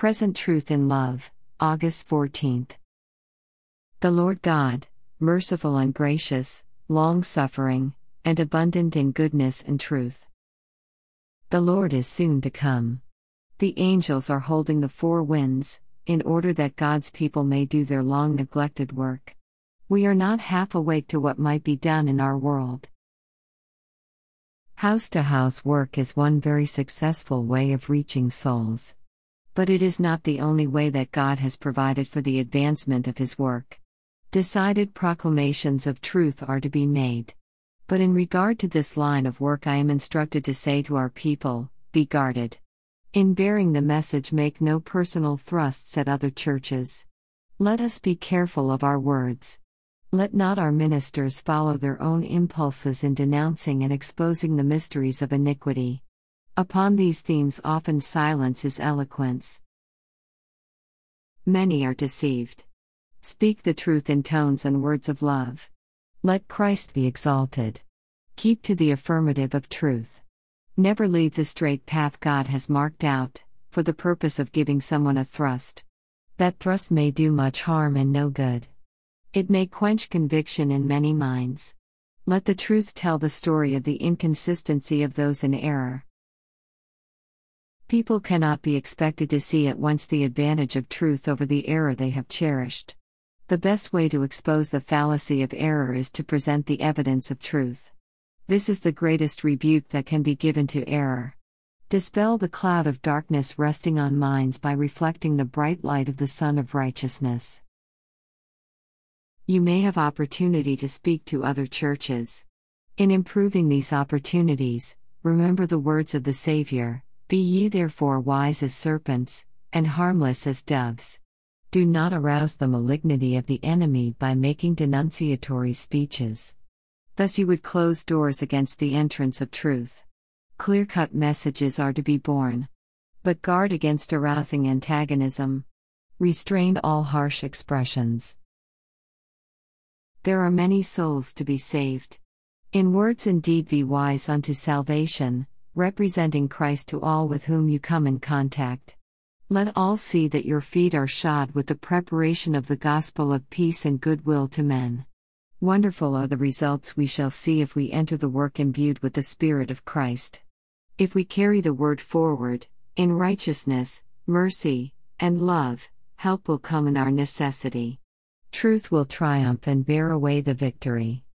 Present Truth in Love, August 14th. The Lord God, merciful and gracious, long-suffering, and abundant in goodness and truth. The Lord is soon to come. The angels are holding the four winds, in order that God's people may do their long-neglected work. We are not half awake to what might be done in our world. House-to-house work is one very successful way of reaching souls. But it is not the only way that God has provided for the advancement of His work. Decided proclamations of truth are to be made. But in regard to this line of work, I am instructed to say to our people, be guarded. In bearing the message, make no personal thrusts at other churches. Let us be careful of our words. Let not our ministers follow their own impulses in denouncing and exposing the mysteries of iniquity. Upon these themes often silence is eloquence. Many are deceived. Speak the truth in tones and words of love. Let Christ be exalted. Keep to the affirmative of truth. Never leave the straight path God has marked out, for the purpose of giving someone a thrust. That thrust may do much harm and no good. It may quench conviction in many minds. Let the truth tell the story of the inconsistency of those in error. People cannot be expected to see at once the advantage of truth over the error they have cherished. The best way to expose the fallacy of error is to present the evidence of truth. This is the greatest rebuke that can be given to error. Dispel the cloud of darkness resting on minds by reflecting the bright light of the Sun of Righteousness. You may have opportunity to speak to other churches. In improving these opportunities, remember the words of the Savior, "Be ye therefore wise as serpents, and harmless as doves." Do not arouse the malignity of the enemy by making denunciatory speeches. Thus you would close doors against the entrance of truth. Clear-cut messages are to be borne. But guard against arousing antagonism. Restrain all harsh expressions. There are many souls to be saved. In words and deed be wise unto salvation, representing Christ to all with whom you come in contact. Let all see that your feet are shod with the preparation of the gospel of peace and goodwill to men. Wonderful are the results we shall see if we enter the work imbued with the Spirit of Christ. If we carry the word forward, in righteousness, mercy, and love, help will come in our necessity. Truth will triumph and bear away the victory.